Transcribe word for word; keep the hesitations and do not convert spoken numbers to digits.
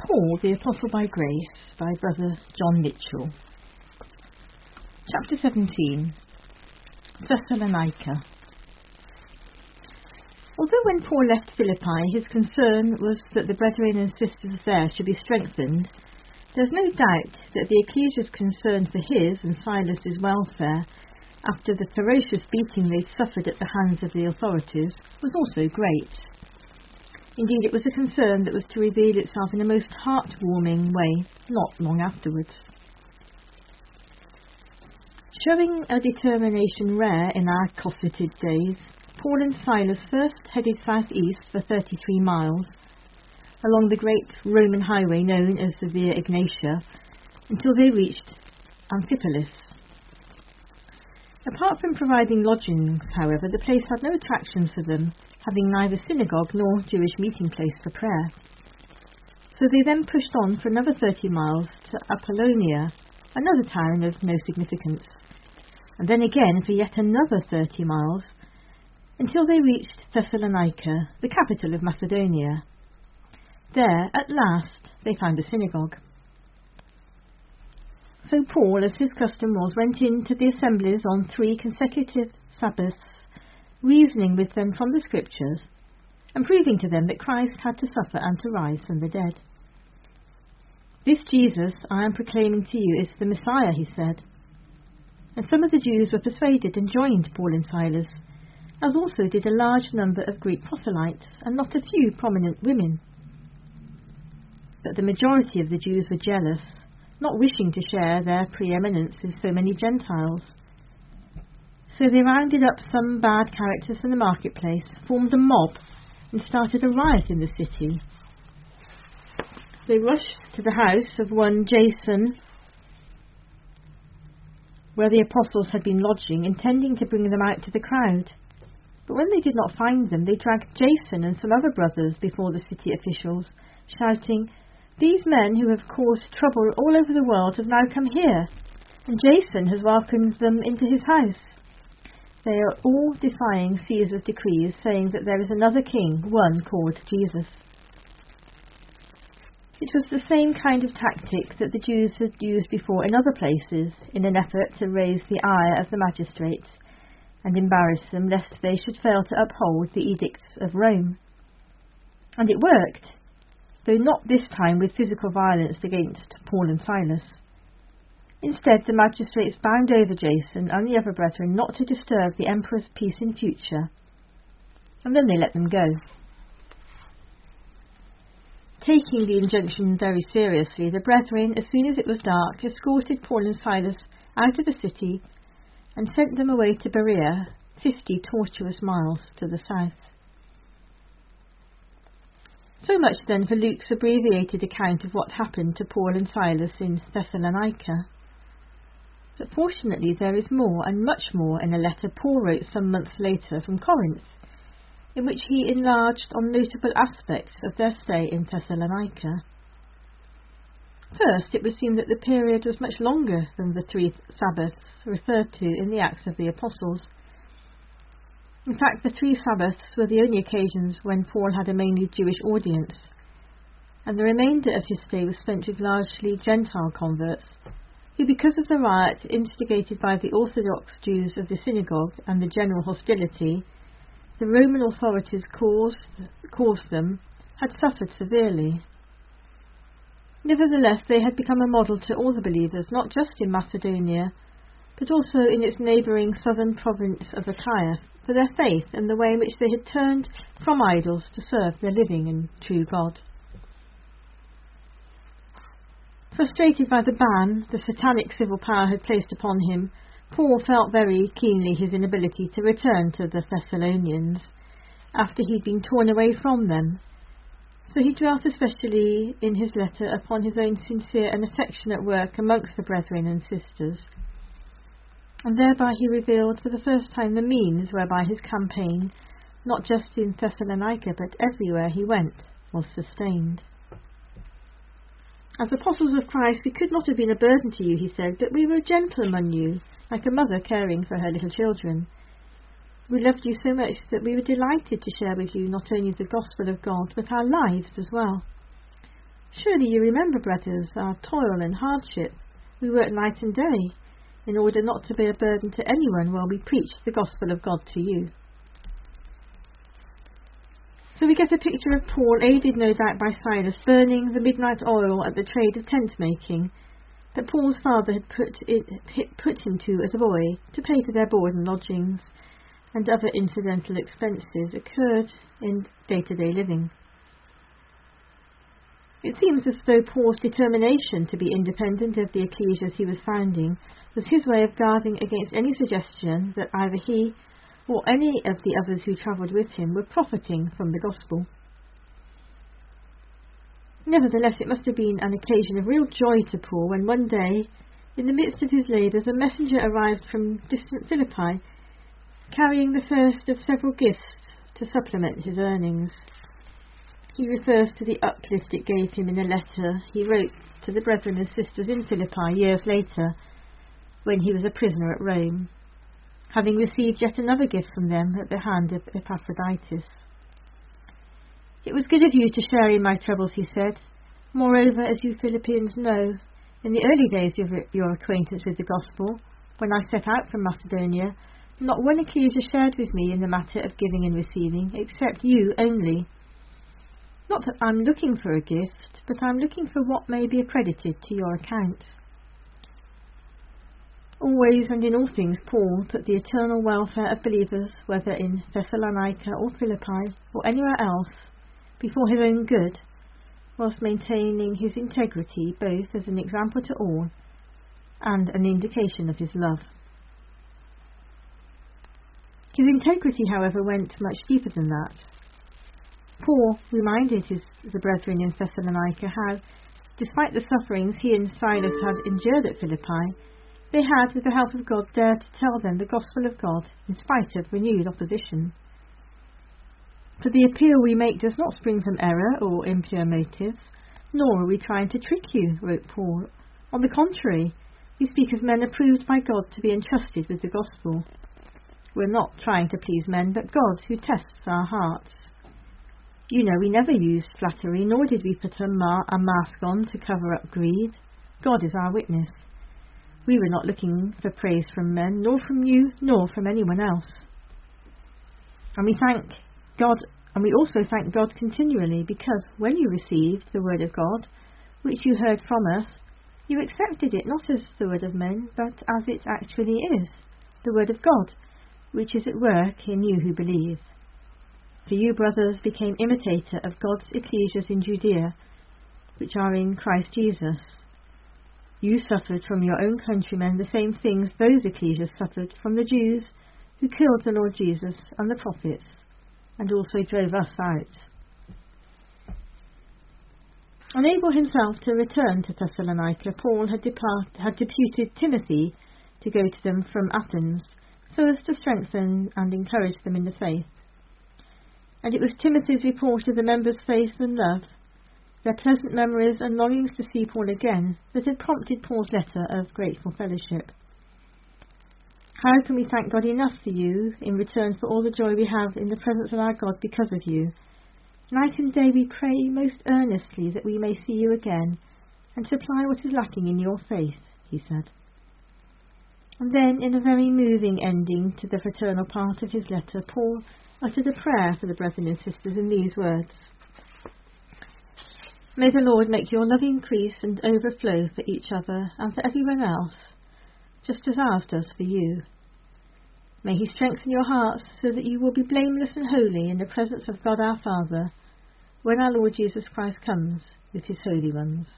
Paul, the Apostle by Grace, by Brother John Mitchell. Chapter seventeen. Thessalonica. Although when Paul left Philippi his concern was that the brethren and sisters there should be strengthened, there is no doubt that the ecclesia's concern for his and Silas's welfare after the ferocious beating they suffered at the hands of the authorities was also great. Indeed, it was a concern that was to reveal itself in a most heart-warming way not long afterwards. Showing a determination rare in our cosseted days, Paul and Silas first headed south-east for thirty-three miles, along the great Roman highway known as the Via Egnatia, until they reached Amphipolis. Apart from providing lodgings, however, the place had no attractions for them, having neither synagogue nor Jewish meeting place for prayer. So they then pushed on for another thirty miles to Apollonia, another town of no significance, and then again for yet another thirty miles, until they reached Thessalonica, the capital of Macedonia. There, at last, they found a synagogue. So Paul, as his custom was, went into the assemblies on three consecutive Sabbaths, reasoning with them from the Scriptures, and proving to them that Christ had to suffer and to rise from the dead. This Jesus I am proclaiming to you is the Messiah, he said. And some of the Jews were persuaded and joined Paul and Silas, as also did a large number of Greek proselytes, and not a few prominent women. But the majority of the Jews were jealous, not wishing to share their preeminence with so many Gentiles. So they rounded up some bad characters from the marketplace, formed a mob, and started a riot in the city. They rushed to the house of one Jason, where the apostles had been lodging, intending to bring them out to the crowd. But when they did not find them, they dragged Jason and some other brothers before the city officials, shouting, "These men who have caused trouble all over the world have now come here, and Jason has welcomed them into his house. They are all defying Caesar's decrees, saying that there is another king, one called Jesus." It was the same kind of tactic that the Jews had used before in other places, in an effort to raise the ire of the magistrates and embarrass them lest they should fail to uphold the edicts of Rome. And it worked, though not this time with physical violence against Paul and Silas. Instead, the magistrates bound over Jason and the other brethren not to disturb the emperor's peace in future, and then they let them go. Taking the injunction very seriously, the brethren, as soon as it was dark, escorted Paul and Silas out of the city and sent them away to Berea, fifty tortuous miles to the south. So much then for Luke's abbreviated account of what happened to Paul and Silas in Thessalonica. But fortunately there is more, and much more, in a letter Paul wrote some months later from Corinth, in which he enlarged on notable aspects of their stay in Thessalonica. First, it would seem that the period was much longer than the three Sabbaths referred to in the Acts of the Apostles. In fact, the three Sabbaths were the only occasions when Paul had a mainly Jewish audience, and the remainder of his stay was spent with largely Gentile converts, who, because of the riot instigated by the Orthodox Jews of the synagogue and the general hostility the Roman authorities caused, caused them, had suffered severely. Nevertheless, they had become a model to all the believers, not just in Macedonia, but also in its neighbouring southern province of Achaia, for their faith and the way in which they had turned from idols to serve their living and true God. Frustrated by the ban the satanic civil power had placed upon him, Paul felt very keenly his inability to return to the Thessalonians after he'd been torn away from them. So he dwelt especially in his letter upon his own sincere and affectionate work amongst the brethren and sisters, and thereby he revealed for the first time the means whereby his campaign, not just in Thessalonica but everywhere he went, was sustained. As apostles of Christ we could not have been a burden to you, he said, but we were gentle among you, like a mother caring for her little children. We loved you so much that we were delighted to share with you not only the gospel of God, but our lives as well. Surely you remember, brothers, our toil and hardship. We work night and day, in order not to be a burden to anyone while we preach the gospel of God to you. So we get a picture of Paul, aided no doubt by Silas, burning the midnight oil at the trade of tent-making that Paul's father had put, it, put him to as a boy, to pay for their board and lodgings, and other incidental expenses occurred in day-to-day living. It seems as though Paul's determination to be independent of the ecclesias he was founding was his way of guarding against any suggestion that either he or any of the others who travelled with him were profiting from the gospel. Nevertheless, it must have been an occasion of real joy to Paul when one day, in the midst of his labours, a messenger arrived from distant Philippi, carrying the first of several gifts to supplement his earnings. He refers to the uplift it gave him in a letter he wrote to the brethren and sisters in Philippi years later, when he was a prisoner at Rome, having received yet another gift from them at the hand of Epaphroditus. It was good of you to share in my troubles, he said. Moreover, as you Philippians know, in the early days of your acquaintance with the gospel, when I set out from Macedonia, not one ecclesia shared with me in the matter of giving and receiving, except you only. Not that I'm looking for a gift, but I'm looking for what may be accredited to your account. Always and in all things, Paul put the eternal welfare of believers, whether in Thessalonica or Philippi or anywhere else, before his own good, whilst maintaining his integrity both as an example to all and an indication of his love. His integrity, however, went much deeper than that. Paul reminded his, the brethren in Thessalonica how, despite the sufferings he and Silas had endured at Philippi, they had, with the help of God, dared to tell them the gospel of God in spite of renewed opposition. For the appeal we make does not spring from error or impure motives, nor are we trying to trick you, wrote Paul. On the contrary, we speak as men approved by God to be entrusted with the gospel. We're not trying to please men, but God, who tests our hearts. You know, we never used flattery, nor did we put a, ma- a mask on to cover up greed. God is our witness. We were not looking for praise from men, nor from you, nor from anyone else. And we thank God, and we also thank God continually, because when you received the word of God, which you heard from us, you accepted it not as the word of men, but as it actually is, the word of God, which is at work in you who believe. For you, brothers, became imitator of God's ecclesias in Judea, which are in Christ Jesus. You suffered from your own countrymen the same things those ecclesias suffered from the Jews, who killed the Lord Jesus and the prophets, and also drove us out. Unable himself to return to Thessalonica, Paul had, depart- had deputed Timothy to go to them from Athens, so as to strengthen and encourage them in the faith. And it was Timothy's report of the members' faith and love, their pleasant memories and longings to see Paul again, that had prompted Paul's letter of grateful fellowship. How can we thank God enough for you in return for all the joy we have in the presence of our God because of you? Night and day we pray most earnestly that we may see you again and supply what is lacking in your faith, he said. And then, in a very moving ending to the fraternal part of his letter, Paul uttered a prayer for the brethren and sisters in these words: May the Lord make your love increase and overflow for each other and for everyone else, just as ours does for you. May he strengthen your hearts so that you will be blameless and holy in the presence of God our Father, when our Lord Jesus Christ comes with his holy ones.